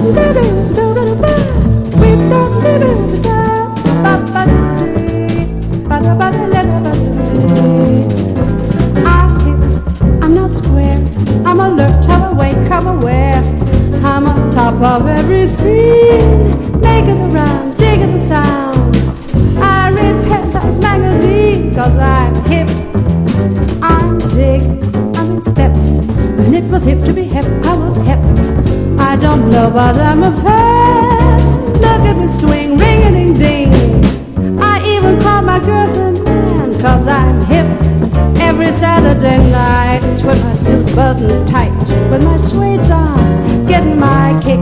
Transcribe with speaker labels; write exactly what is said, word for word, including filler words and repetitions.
Speaker 1: I'm not square, I'm alert, I'm awake, I'm aware. I'm on top of every scene, making the rounds, digging the sounds. I read Penthouse magazine, cause I'm hip. I'm dig, I'm in step. When it was hip to be hip, I was hip. I don't blow, but I'm a fan. Look at me swing, ring-a-ding-ding. I even call my girlfriend man, cause I'm hip. Every Saturday night, with my silk button tight, with my suede on, getting my kick